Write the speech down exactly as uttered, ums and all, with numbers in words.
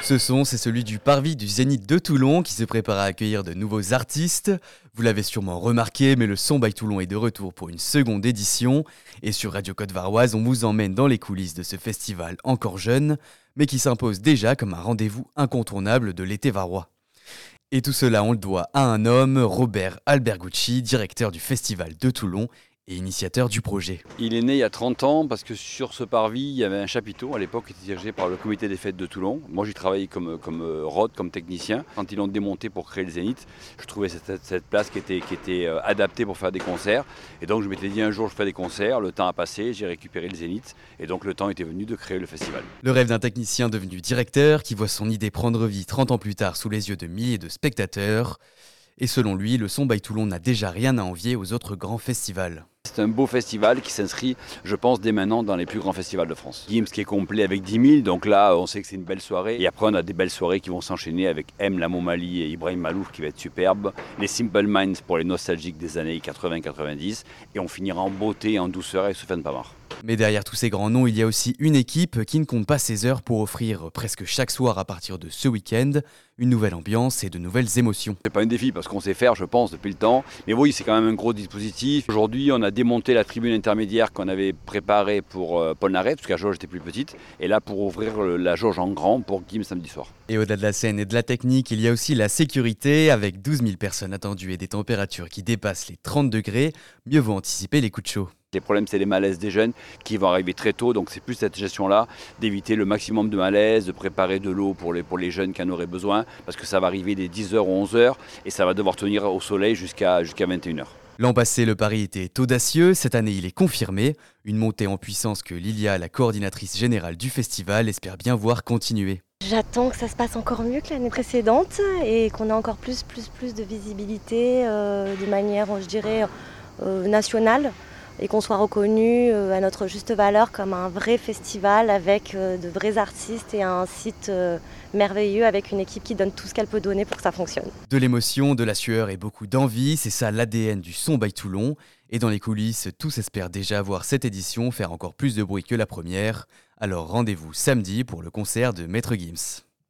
Ce son, c'est celui du Parvis du Zénith de Toulon qui se prépare à accueillir de nouveaux artistes. Vous l'avez sûrement remarqué, mais le Son by Toulon est de retour pour une seconde édition. Et sur Radio Côte-Varoise, on vous emmène dans les coulisses de ce festival encore jeune, mais qui s'impose déjà comme un rendez-vous incontournable de l'été varois. Et tout cela, on le doit à un homme, Robert Albergucci, directeur du Festival de Toulon et initiateur du projet. Il est né il y a trente ans parce que sur ce parvis, il y avait un chapiteau à l'époque qui était dirigé par le comité des fêtes de Toulon. Moi, j'y travaillais comme, comme euh, rod, comme technicien. Quand ils l'ont démonté pour créer le Zénith, je trouvais cette, cette place qui était, qui était euh, adaptée pour faire des concerts. Et donc, je m'étais dit un jour, je ferai des concerts. Le temps a passé, j'ai récupéré le Zénith. Et donc, le temps était venu de créer le festival. Le rêve d'un technicien devenu directeur qui voit son idée prendre vie trente ans plus tard sous les yeux de milliers de spectateurs. Et selon lui, le Son by Toulon n'a déjà rien à envier aux autres grands festivals. C'est un beau festival qui s'inscrit, je pense, dès maintenant dans les plus grands festivals de France. Gims qui est complet avec dix mille, donc là on sait que c'est une belle soirée. Et après on a des belles soirées qui vont s'enchaîner avec M, la Montmali et Ibrahim Malouf qui va être superbe. Les Simple Minds pour les nostalgiques des années quatre-vingts quatre-vingt-dix. Et on finira en beauté et en douceur avec Sofiane Pamar. Mais derrière tous ces grands noms, il y a aussi une équipe qui ne compte pas ses heures pour offrir presque chaque soir à partir de ce week-end une nouvelle ambiance et de nouvelles émotions. C'est pas un défi parce qu'on sait faire, je pense, depuis le temps. Mais oui, c'est quand même un gros dispositif. Aujourd'hui, on a démonté la tribune intermédiaire qu'on avait préparée pour euh, Paul Naref, parce que la jauge était plus petite. Et là, pour ouvrir le, la jauge en grand pour Gims samedi soir. Et au-delà de la scène et de la technique, il y a aussi la sécurité. Avec douze mille personnes attendues et des températures qui dépassent les trente degrés, mieux vaut anticiper les coups de chaud. Les problèmes, c'est les malaises des jeunes qui vont arriver très tôt. Donc c'est plus cette gestion-là, d'éviter le maximum de malaise, de préparer de l'eau pour les, pour les jeunes qui en auraient besoin. Parce que ça va arriver dès dix heures ou onze heures et ça va devoir tenir au soleil jusqu'à, jusqu'à vingt et une heures. L'an passé, le pari était audacieux. Cette année, il est confirmé. Une montée en puissance que Lilia, la coordinatrice générale du festival, espère bien voir continuer. J'attends que ça se passe encore mieux que l'année précédente et qu'on ait encore plus, plus, plus de visibilité euh, de manière, je dirais, euh, nationale. Et qu'on soit reconnu à notre juste valeur comme un vrai festival avec de vrais artistes et un site merveilleux avec une équipe qui donne tout ce qu'elle peut donner pour que ça fonctionne. De l'émotion, de la sueur et beaucoup d'envie, c'est ça l'A D N du Son by Toulon. Et dans les coulisses, tous espèrent déjà voir cette édition faire encore plus de bruit que la première. Alors rendez-vous samedi pour le concert de Maître Gims.